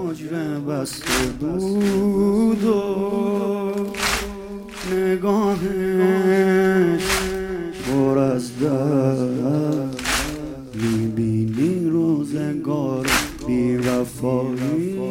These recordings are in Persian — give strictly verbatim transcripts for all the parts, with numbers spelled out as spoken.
حجره بسته بود و نگاهش پر از درد، میبینی روزگار بی وفایی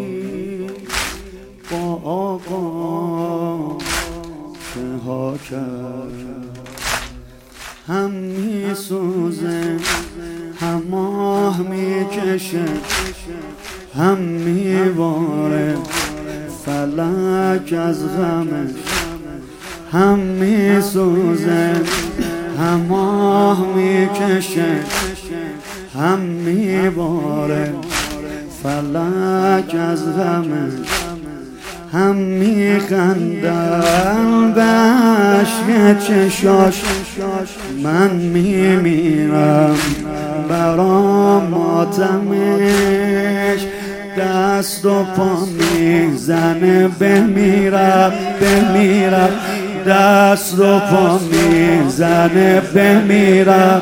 با آقا چه ها کرد. هم میسوزه هم آه میکشه، هم میباره فلک از غمش. هم میسوزه هم آه میکشه، هم میباره فلک از غمش. هم میخندم به اشک چشاش، من میمیرم برا ماتمش. دست و پا میزنه بمیرم بمیرم، دست و پا میزنه بمیرم،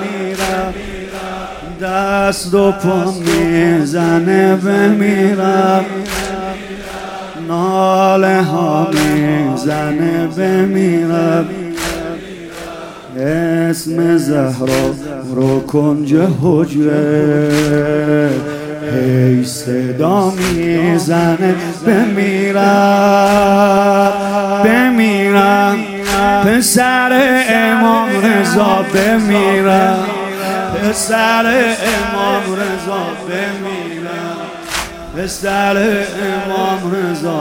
دست و پا میزنه بمیرم. ناله ها میزنه بمیرم. اسم زهرا رو کنج حجره هی صدا میزنه بمیرم بمیرم. پسر امام رضا بمیرم، پسر امام رضا بمیرم، پسر امام رضا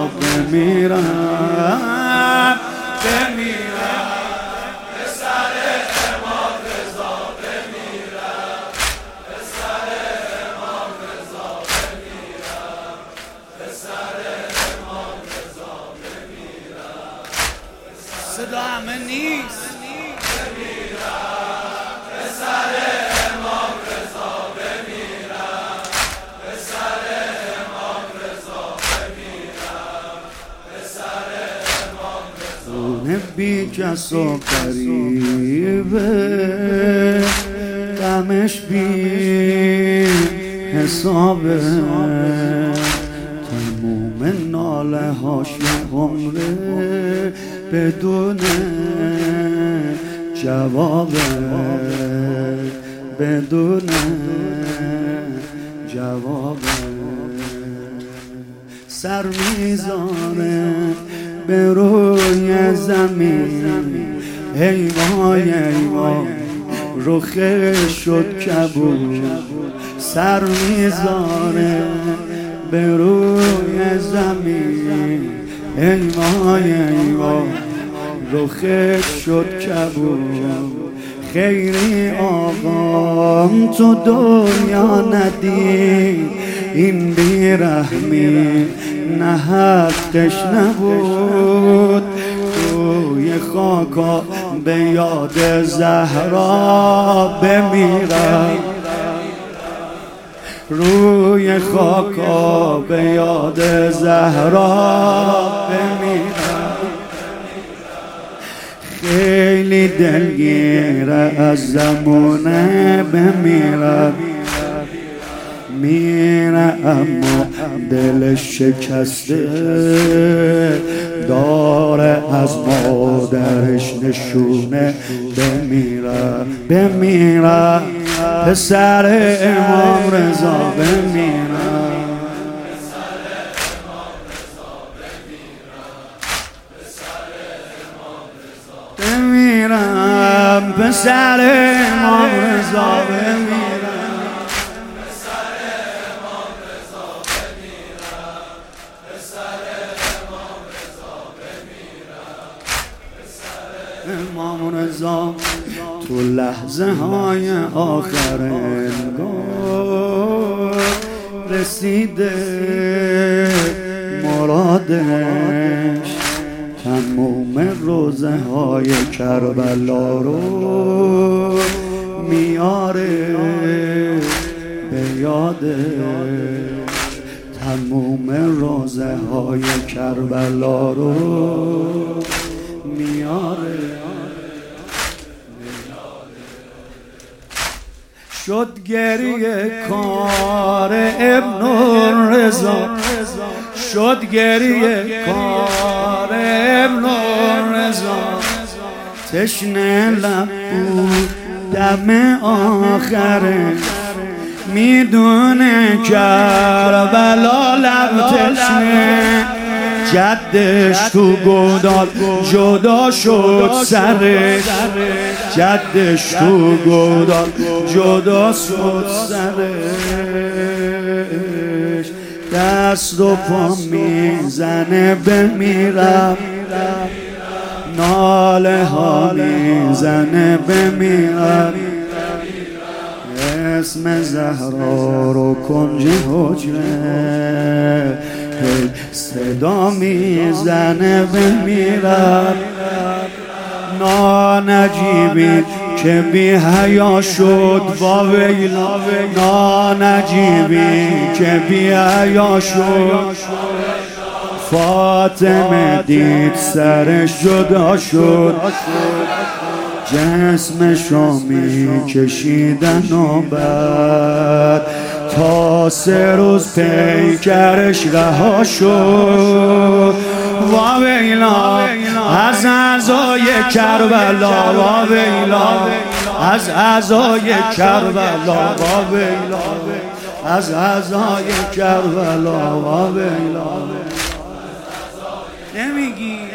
بمیرم بمیرم. پسر امام رضا بمیرم، پسر امام رضا بمیرم، پسر امام رضا بمیرم. صدا همه نیست. بی کس و قریبه، غمش بی حسابه. تموم ناله هاش عمره بدون جوابه، بدون جوابه. سر میزانه به روی زمین، ای وای ای وای رخش شد کبود. سر میزانه به روی زمین، ای وای ای وای رخش شد کبود. خیری آقام تو دنیا ندید، این بیرحمی نه حقش نبود. روی خاکا به یاد زهرا بمیرم، روی خاکا به یاد زهرا بمیرم. خیلی دلگیره از زمونه بمیرم، میره اما دلش شکسته، داره از مادرش نشونه بمیرم بمیرم. پسر امام رضا بمیرم، بمیرم پسر امام رضا بمیرم. امام رضا تو لحظه های آخر انگار رسیده مرادش. تموم روزه های کربلا رو میاره به یادش. تموم روزه های کربلا رو میاره. شد گریه کار ابن رضا، شد گریه کار ابن رضا، تشنه لب بود دم آخره، میدونه کربلا لب تشنه، جدش تو گودال جدا شد سرش، جدش تو گودال جدا شد سرش، دست و پا میزنه بمیرم، ناله ها میزنه بمیرم، اسم زهرا رو کنج حجره صدا میزنه بمیرم، نانجیبی که بی حیا شد واویلا، نانجیبی که بی حیا شد، فاطمه دید سرش جدا شد، جسمشو میکشیدن و بعد تا سه روز پیکرش رها شد، واویلا از اعضای کربلا، واویلا از اعضای کربلا، واویلا از اعضای کربلا، واویلا نمیگی